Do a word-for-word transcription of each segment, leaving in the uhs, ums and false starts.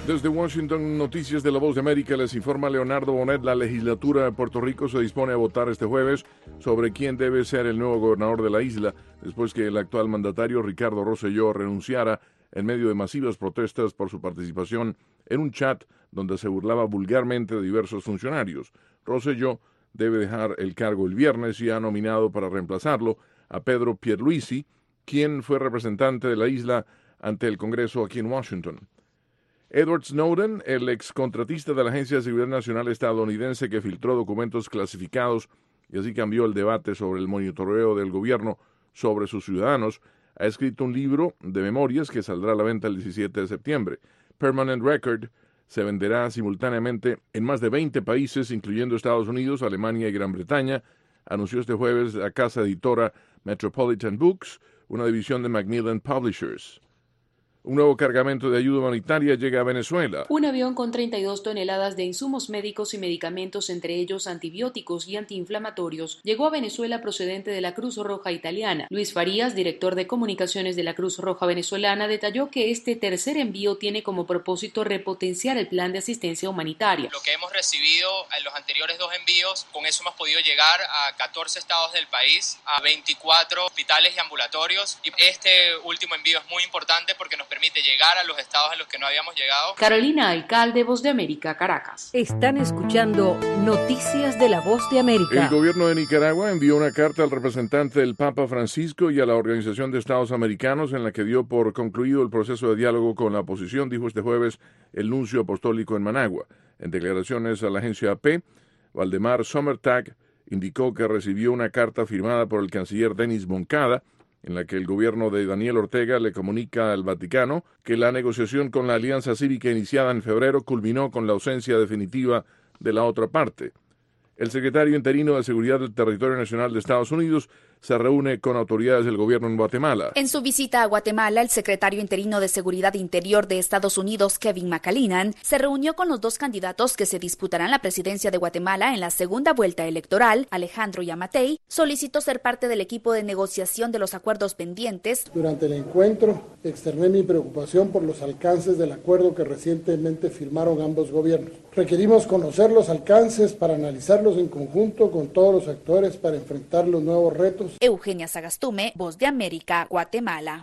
Desde Washington, Noticias de la Voz de América, les informa Leonardo Bonet. La legislatura de Puerto Rico se dispone a votar este jueves sobre quién debe ser el nuevo gobernador de la isla, después que el actual mandatario Ricardo Rosselló renunciara en medio de masivas protestas por su participación en un chat donde se burlaba vulgarmente de diversos funcionarios. Rosselló debe dejar el cargo el viernes y ha nominado para reemplazarlo a Pedro Pierluisi, quien fue representante de la isla ante el Congreso aquí en Washington. Edward Snowden, el excontratista de la Agencia de Seguridad Nacional estadounidense que filtró documentos clasificados y así cambió el debate sobre el monitoreo del gobierno sobre sus ciudadanos, ha escrito un libro de memorias que saldrá a la venta el diecisiete de septiembre. Permanent Record se venderá simultáneamente en más de veinte países, incluyendo Estados Unidos, Alemania y Gran Bretaña, anunció este jueves la casa editora Metropolitan Books, una división de Macmillan Publishers. Un nuevo cargamento de ayuda humanitaria llega a Venezuela. Un avión con treinta y dos toneladas de insumos médicos y medicamentos, entre ellos antibióticos y antiinflamatorios, llegó a Venezuela procedente de la Cruz Roja Italiana. Luis Farías, director de comunicaciones de la Cruz Roja Venezolana, detalló que este tercer envío tiene como propósito repotenciar el plan de asistencia humanitaria. Lo que hemos recibido en los anteriores dos envíos, con eso hemos podido llegar a catorce estados del país, a veinticuatro hospitales y ambulatorios. Y este último envío es muy importante porque nos permite llegar a los estados a los que no habíamos llegado. Carolina Alcalde, Voz de América, Caracas. Están escuchando Noticias de la Voz de América. El gobierno de Nicaragua envió una carta al representante del Papa Francisco y a la Organización de Estados Americanos en la que dio por concluido el proceso de diálogo con la oposición, dijo este jueves el nuncio apostólico en Managua. En declaraciones a la agencia A P, Valdemar Sommertag indicó que recibió una carta firmada por el canciller Denis Moncada, en la que el gobierno de Daniel Ortega le comunica al Vaticano que la negociación con la alianza cívica iniciada en febrero culminó con la ausencia definitiva de la otra parte. El secretario interino de Seguridad del Territorio Nacional de Estados Unidos se reúne con autoridades del gobierno en Guatemala. En su visita a Guatemala, el secretario interino de Seguridad Interior de Estados Unidos, Kevin McAleenan, se reunió con los dos candidatos que se disputarán la presidencia de Guatemala en la segunda vuelta electoral. Alejandro Yamatei solicitó ser parte del equipo de negociación de los acuerdos pendientes. Durante el encuentro, externé mi preocupación por los alcances del acuerdo que recientemente firmaron ambos gobiernos. Requerimos conocer los alcances para analizarlos en conjunto con todos los actores para enfrentar los nuevos retos. Eugenia Sagastume, Voz de América, Guatemala.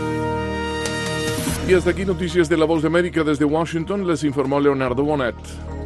Y hasta aquí Noticias de la Voz de América desde Washington, les informó Leonardo Bonet.